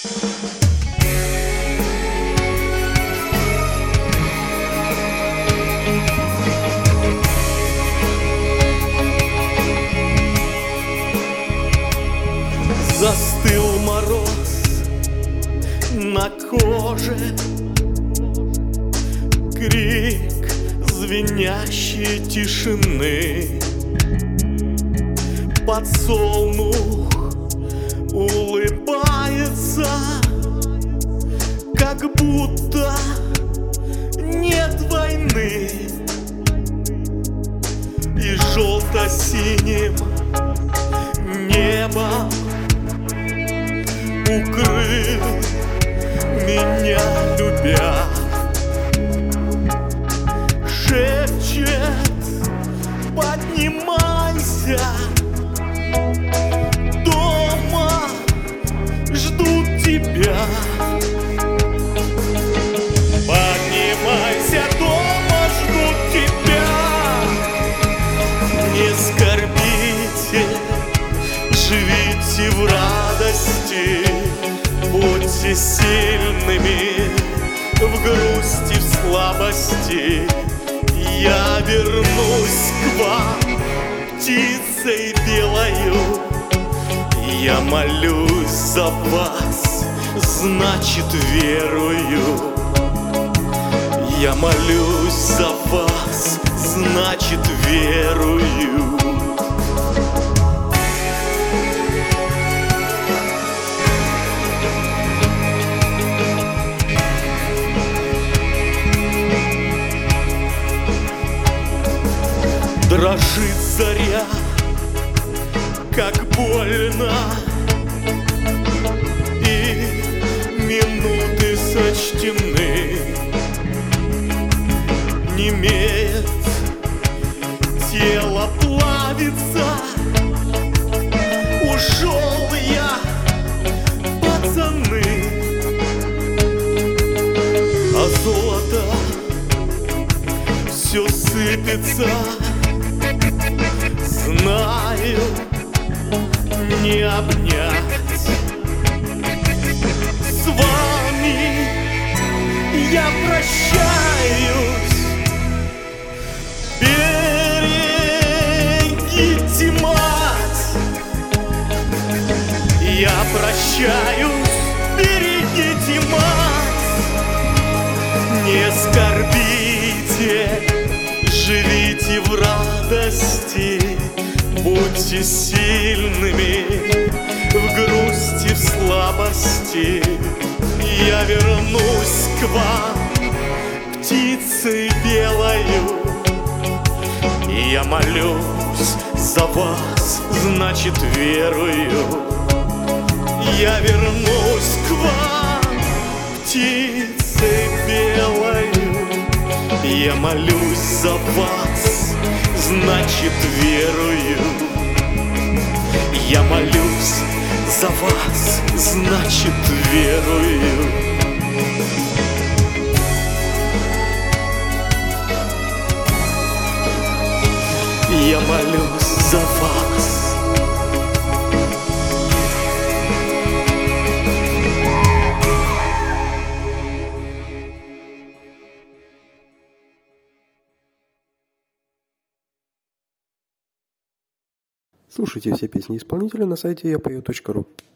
Застыл мороз на коже, крик звенящей тишины. Подсолнух улыбается, как будто нет войны. И желто-синим небом укрыл меня, любя. Шепчет: поднимайся, дома ждут тебя. Поднимайся, дома ждут тебя. Не скорбите, живите в радости, будьте сильными в грусти, в слабости. Я вернусь к вам птицей белою. Я молюсь за вас, значит верую. Я молюсь за вас, значит верую. Дрожит заря, как больно, и минуты сочтены. Немеет, тело плавится. Ушел я, пацаны, а золото все сыпется. Знаю, не обнять. С вами я прощаюсь. Берегите мать. Я прощаюсь, берегите мать. Не скорбите, живите в радости, будьте сильными в грусти, в слабости. Я вернусь к вам птицей белою. Я молюсь за вас, значит верую. Я вернусь к вам птицей белою. Я молюсь за вас, значит верую. Я молюсь за вас, значит верую. Я молюсь за вас. Слушайте все песни исполнителя на сайте yapою.ru.